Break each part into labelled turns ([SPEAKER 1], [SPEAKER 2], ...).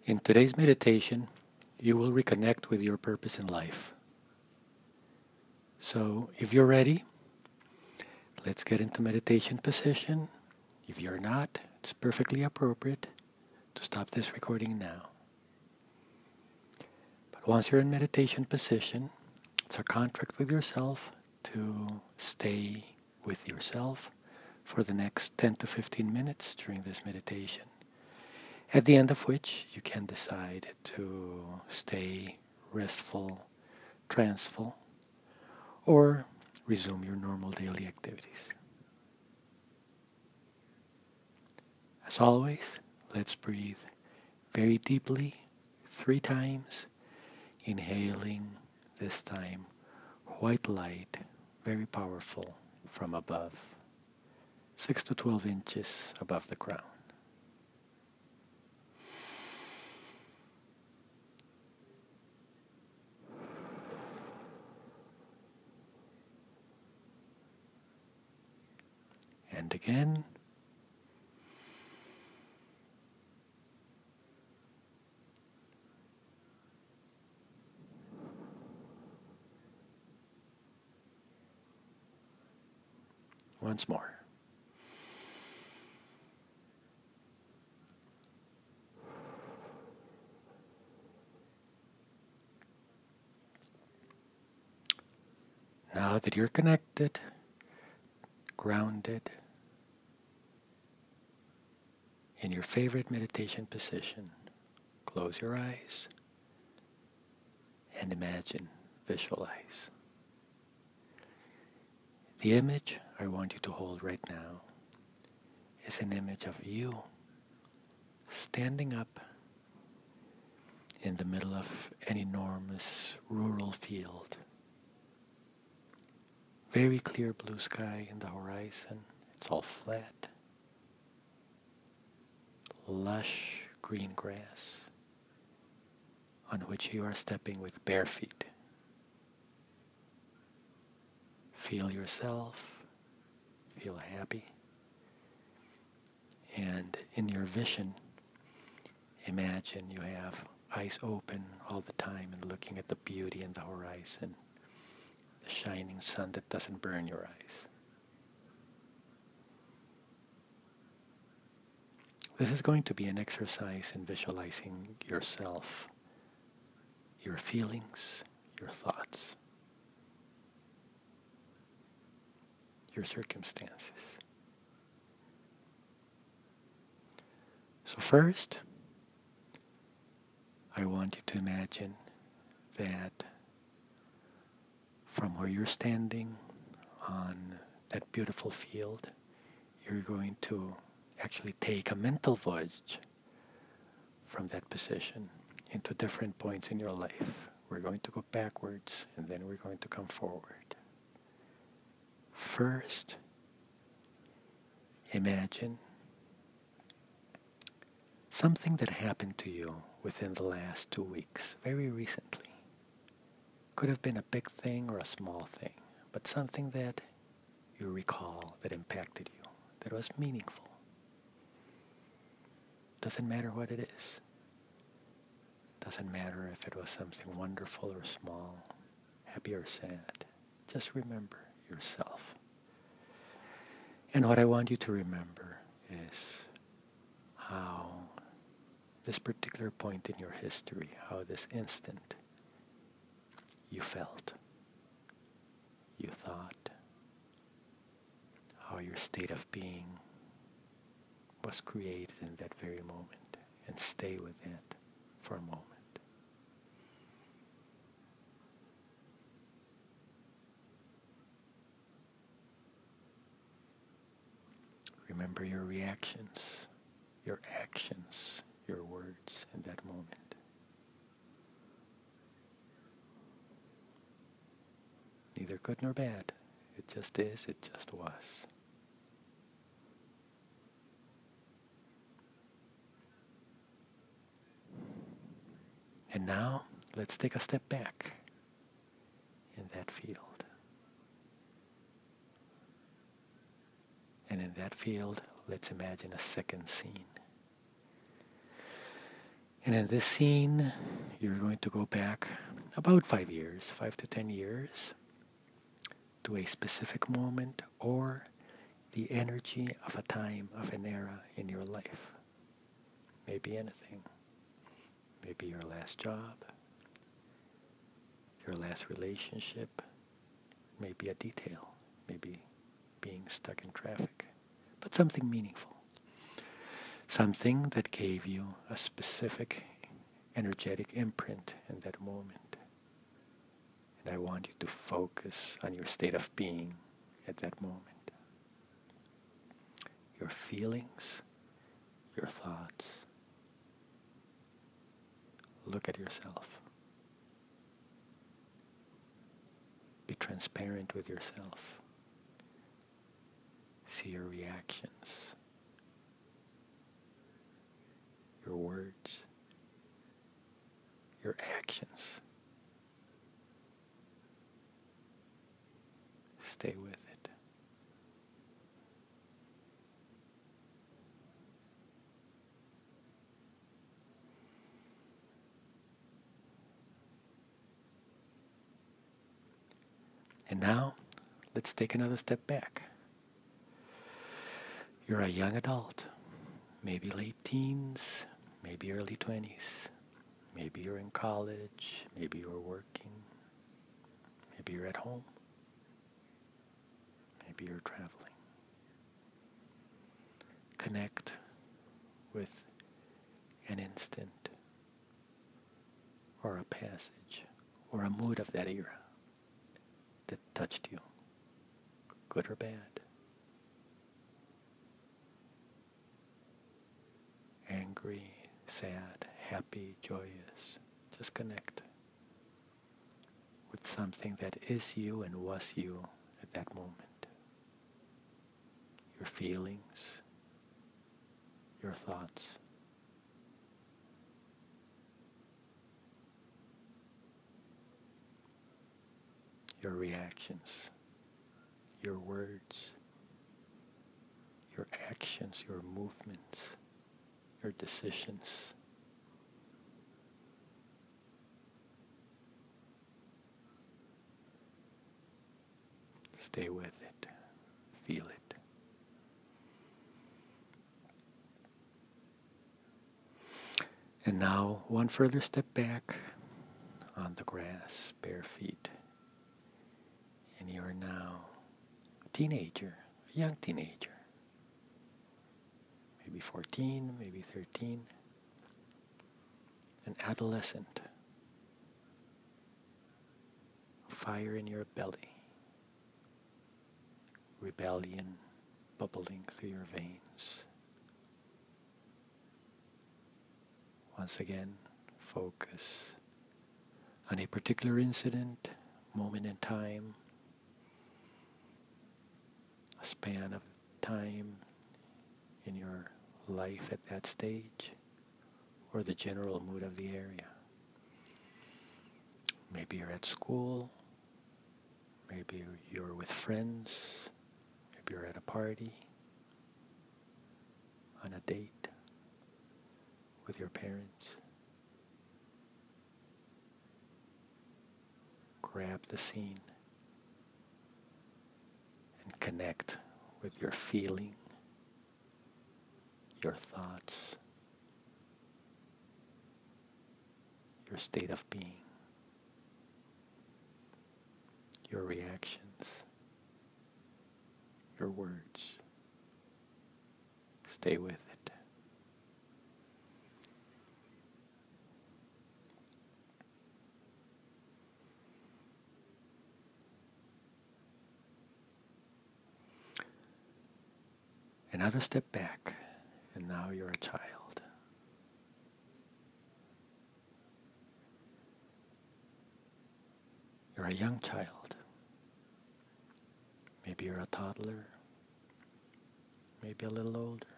[SPEAKER 1] In today's meditation, you will reconnect with your purpose in life. So, if you're ready, let's get into meditation position. If you're not, it's perfectly appropriate to stop this recording now. But once you're in meditation position, it's a contract with yourself to stay with yourself for the next 10 to 15 minutes during this meditation, at the end of which you can decide to stay restful, transful, or resume your normal daily activities. As always, let's breathe very deeply 3 times, inhaling this time white light, very powerful, from above, 6 to 12 inches above the crown. And again. Once more. Now that you're connected, grounded, in your favorite meditation position, close your eyes and imagine, visualize. The image I want you to hold right now is an image of you standing up in the middle of an enormous rural field. Very clear blue sky in the horizon. It's all flat. Lush green grass on which you are stepping with bare feet. Feel yourself, feel happy, and in your vision, imagine you have eyes open all the time and looking at the beauty in the horizon, the shining sun that doesn't burn your eyes. This is going to be an exercise in visualizing yourself, your feelings, your thoughts, your circumstances. So first, I want you to imagine that from where you're standing on that beautiful field, you're going to actually take a mental voyage from that position into different points in your life. We're going to go backwards and then we're going to come forward. First, imagine something that happened to you within the last 2 weeks, very recently. Could have been a big thing or a small thing, but something that you recall that impacted you, that was meaningful. Doesn't matter what it is. Doesn't matter if it was something wonderful or small, happy or sad. Just remember yourself. And what I want you to remember is how this particular point in your history, how this instant you felt, you thought, how your state of being was created in that very moment, and stay with it for a moment. Remember your reactions, your actions, your words in that moment. Neither good nor bad. It just is, it just was. And now, let's take a step back in that field. And in that field, let's imagine a second scene. And in this scene, you're going to go back about 5 years, 5 to 10 years, to a specific moment or the energy of a time, of an era in your life. Maybe anything. Maybe your last job, your last relationship, maybe a detail, maybe being stuck in traffic, but something meaningful. Something that gave you a specific energetic imprint in that moment. And I want you to focus on your state of being at that moment. Your feelings, your thoughts. Look at yourself. Be transparent with yourself. See your reactions, your words, your actions. Stay with it. And now, let's take another step back. You're a young adult, maybe late teens, maybe early 20s. Maybe you're in college, maybe you're working, maybe you're at home, maybe you're traveling. Connect with an instant or a passage or a mood of that era that touched you, good or bad. Angry, sad, happy, joyous. Just connect with something that is you and was you at that moment. Your feelings, your thoughts. Your reactions, your words, your actions, your movements, your decisions. Stay with it. Feel it. And now, one further step back on the grass, bare feet. And you are now a teenager, a young teenager. Maybe 14, maybe 13. An adolescent. Fire in your belly. Rebellion bubbling through your veins. Once again, focus on a particular incident, moment in time, a span of time in your life at that stage, or the general mood of the area. Maybe you're at school, maybe you're with friends, maybe you're at a party, on a date with your parents. Grab the scene and connect with your feeling, your thoughts, your state of being, your reactions, your words. Stay with it. Another step back, and now you're a child. You're a young child. Maybe you're a toddler, maybe a little older.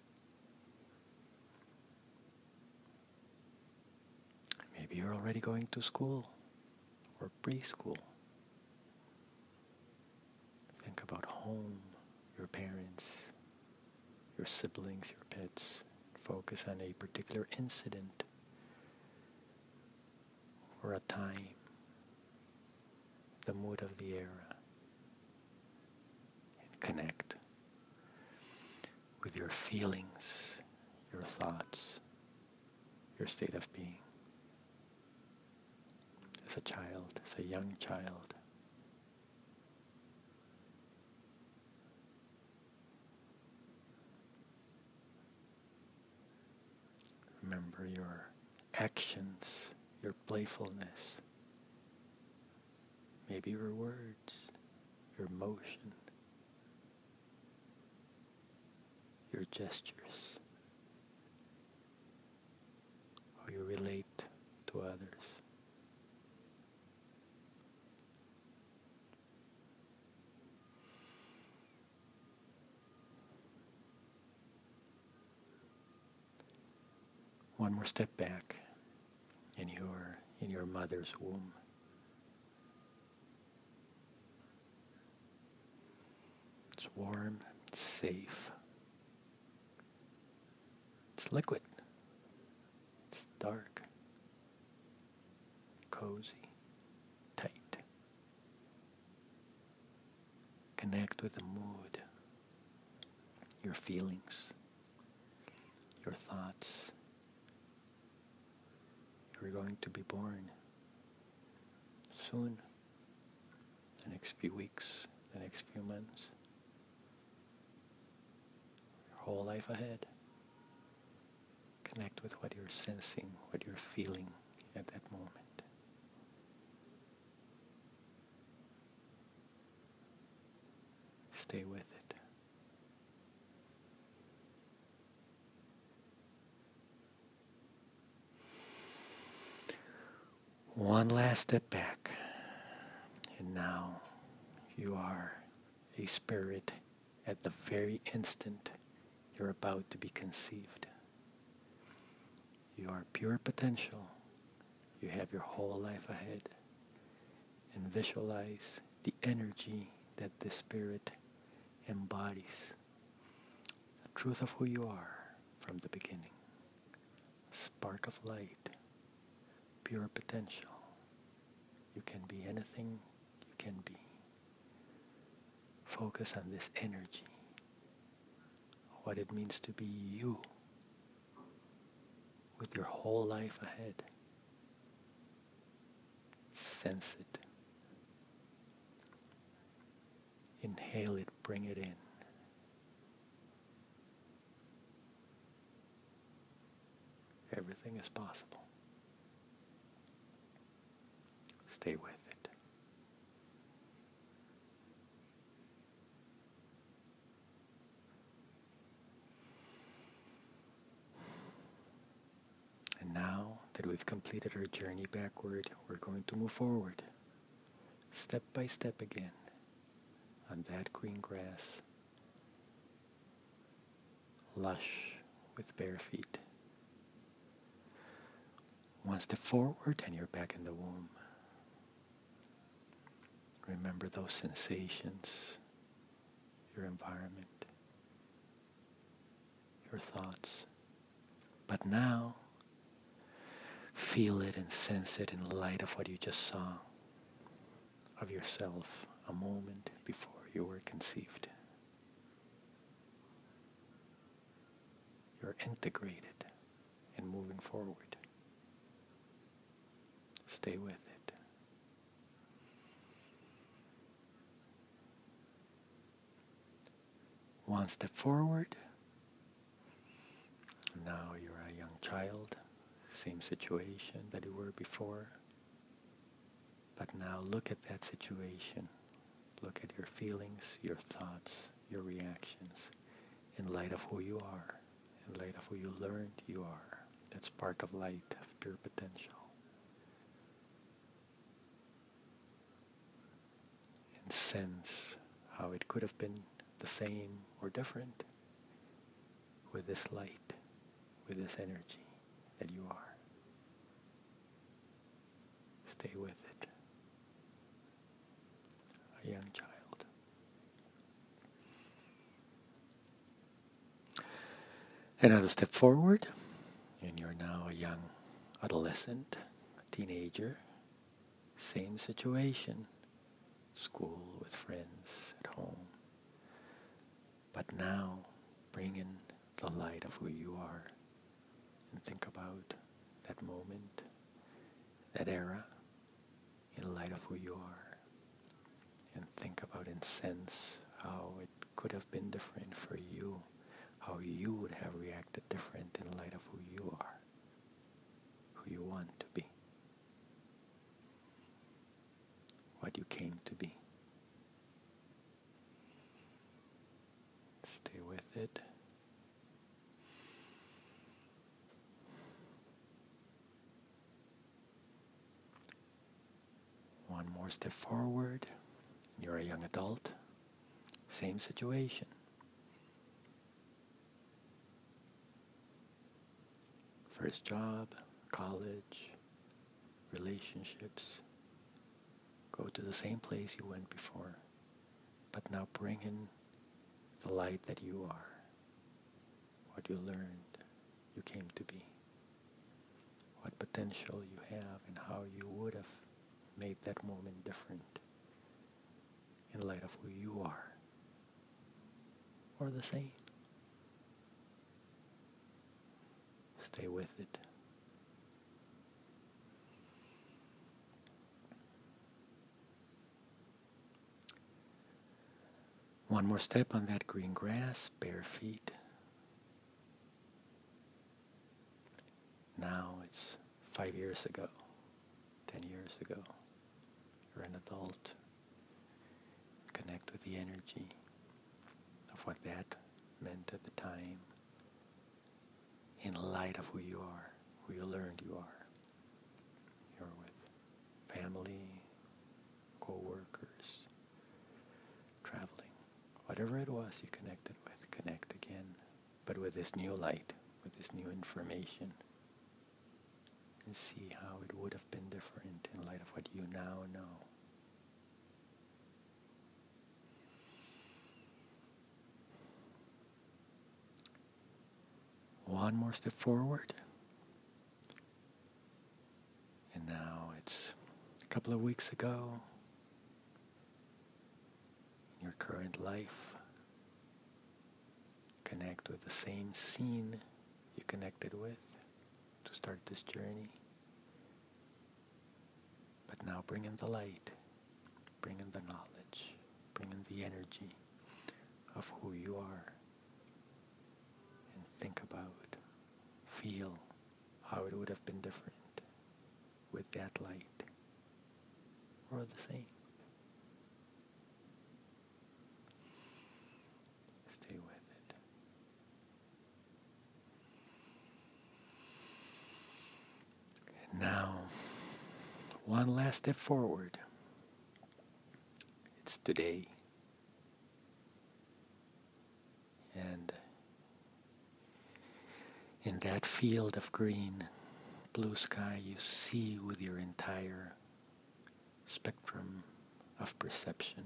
[SPEAKER 1] Maybe you're already going to school or preschool. Think about home, your parents, your siblings, your pets. Focus on a particular incident, or a time, the mood of the era, and connect with your feelings, your thoughts, your state of being as a child, as a young child. Remember your actions, your playfulness, maybe your words, your motion, your gestures, how you relate to others. One more step back in your mother's womb. It's warm, it's safe, it's liquid, it's dark, cozy, tight. Connect with the mood, your feelings, your thoughts. You're going to be born soon, the next few weeks, the next few months, your whole life ahead. Connect with what you're sensing, what you're feeling at that moment. Stay with it. One last step back. And now you are a spirit at the very instant you're about to be conceived. You are pure potential. You have your whole life ahead. And visualize the energy that this spirit embodies. The truth of who you are from the beginning. Spark of light. Pure potential. You can be anything you can be. Focus on this energy. What it means to be you. With your whole life ahead. Sense it. Inhale it, bring it in. Everything is possible. Stay with it. And now that we've completed our journey backward, we're going to move forward, step by step again, on that green grass, lush with bare feet. One step forward and you're back in the womb. Remember those sensations, your environment, your thoughts. But now, feel it and sense it in light of what you just saw of yourself a moment before you were conceived. You're integrated and moving forward. Stay with it. One step forward. Now you're a young child. Same situation that you were before. But now look at that situation. Look at your feelings, your thoughts, your reactions in light of who you are, in light of who you learned you are. That spark of light, of pure potential. And sense how it could have been the same or different with this light, with this energy that you are. Stay with it. A young child. Another step forward, and you're now a young adolescent, a teenager, Same situation, school with friends at home. But now bring in the light of who you are and think about that moment, that era, in light of who you are. And think about and sense how it could have been different for you, how you would have reacted different in light of who you are, who you want to be, what you came to be. Stay with it. One more step forward. You're a young adult. Same situation. First job, college, relationships. Go to the same place you went before, but now bring in the light that you are, what you learned, you came to be, what potential you have, and how you would have made that moment different in light of who you are, or the same. Stay with it. One more step on that green grass, bare feet. Now it's 5 years ago, 10 years ago. You're an adult. Connect with the energy of what that meant at the time in light of who you are, who you learned you are. You're with family, co-workers, traveling. Whatever it was you connected with, connect again, but with this new light, with this new information, and see how it would have been different in light of what you now know. One more step forward. And now it's a couple of weeks ago in your current life. Connect with the same scene you connected with to start this journey. But now bring in the light, bring in the knowledge, bring in the energy of who you are. And think about, feel how it would have been different with that light, or the same. Stay with it. And now, one last step forward. It's today. And in that field of green, blue sky, you see with your entire spectrum of perception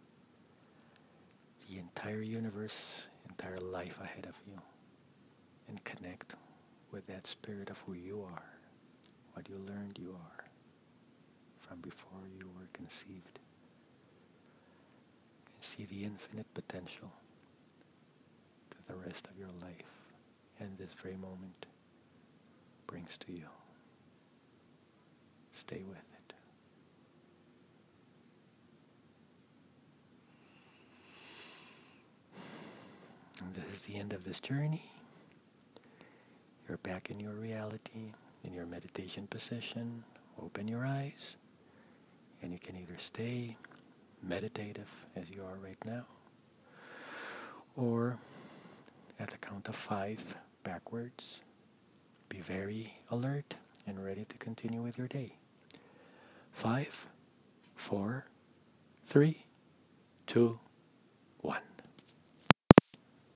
[SPEAKER 1] the entire universe, entire life ahead of you, and connect with that spirit of who you are, what you learned you are from before you were conceived, and see the infinite potential that the rest of your life and this very moment brings to you. Stay with it. And this is the end of this journey. You're back in your reality, in your meditation position. Open your eyes, and you can either stay meditative as you are right now, or at the count of 5 backwards, be very alert and ready to continue with your day. 5, 4, 3, 2,